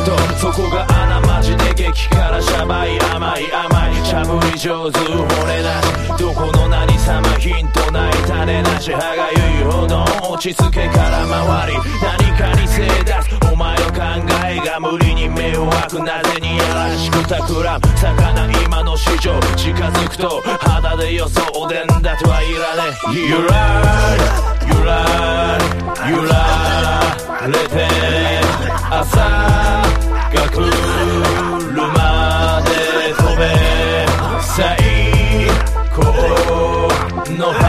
とそこが穴マジで激辛シャバい甘いしゃぶり上手惚れなしどこの何様ヒントない種なし歯がゆいほど落ち着けから回り何かに精出すお前の考えが無理に迷惑なぜにやらしく企む魚今の市場近づくと肌で予想おでんだとはいらねえゆられて朝が来るまで飛べ最高の